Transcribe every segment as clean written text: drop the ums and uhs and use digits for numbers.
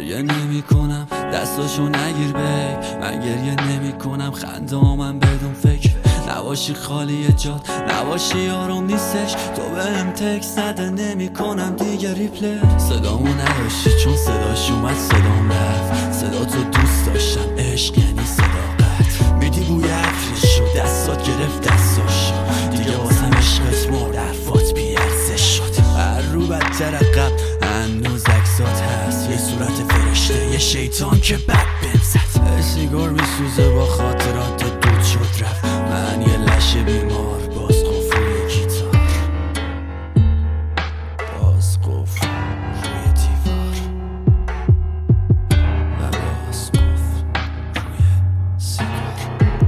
گریه نمی کنم دستاشو نگیر بیب، من گریه نمی کنم خندامم بدون فکر، نباشی خالی جات نباشی آروم نیستش، تو بهم تکس نده نمی کنم دیگه ریپلی. صدامو نداشتی چون صداش اومد صدام رفت، صدا تو دوست داشتم عشق یعنی صداقت، میدی بوی عطرشو دستات گرفت دستاشو، دیگه واسم عشقت مرد حرفات بی‌ارزش شد، هر رو بدتر عقب هنوز عکسات هست، یه صورت فرشته یه شیطان که بد بنزد، سیگار میسوزه با خاطرات دود شد رفت، من یه لشه بیمار باز قفل روی گیتار، باز قفل روی دیوار و باز قفل روی سیگار.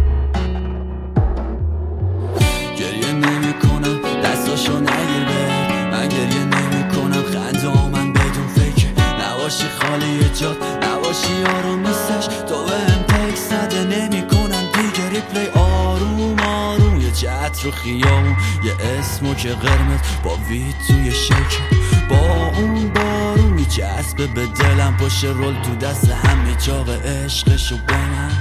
گریه نمی کنم دستاشو نگیر بیب، من گریه نمی کنم خندامم بدون فکر، نباشی خالی جات نباشی آروم نیستش، تو بهم تکس نده نمی کنم دیگه ریپلی. آروم آروم یه جت رو خیابون، یه اسمو که قرمز با وید توی شکل، با اون بارون میچسبه به دلم، پشت رول تو دست هم میچاق عشقشو به من.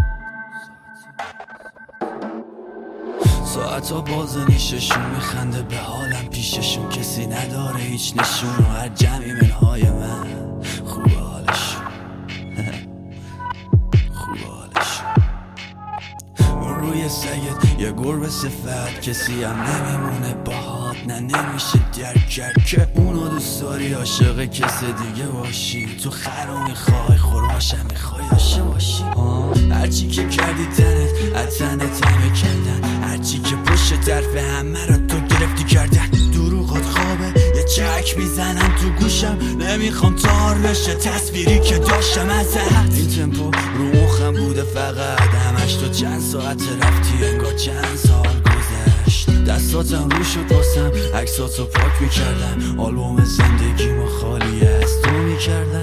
ساعتا باز نیششون میخنده به حالم، پیششون کسی نداره هیچ نشون، و هر جمعی منهای من خوب حالشون خوب حالشون. اون روی سید یه گربه صفت، کسی هم نمیمونه باهات، نه نمیشه درک کرد که اونو دوست داری عاشق کس دیگه باشی، تو خرو میخوای خورماشم میخوای داشته باشی، هرچی که کردی تنت از تنت همه کندن، هرچی که پشت طرف همه را تو گرفتی کردن، دروغات خوابه یه چک میزنم تو گوشم، نمیخوام تار بشه تصویری که داشتم ازت، این تمپو رو مخم بوده فقط همش، تو چند ساعت رفتی انگار چند سال گذشت، دستاتم رو شد واسم عکساتو پاک میکردم، آلبوم زندگی ما خالی از تو میکردم.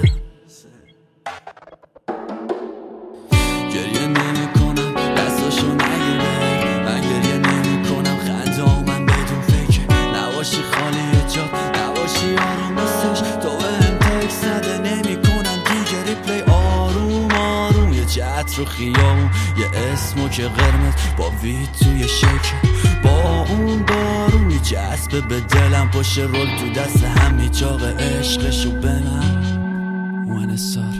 گریه نمی کنم دستاشو نگیر بیب، من گریه نمی کنم خندامم بدون فکر، نباشی خالی جات نباشی آروم نیستش، تو بهم تکس نده نمی کنم دیگه ریپلی. آروم آروم یه جت رو خیابون، یه اسمو که قرمز با وید توی شکل، با اون بارون میچسبه به دلم، پشت رول تو دست هم میچاق عشقشو به من.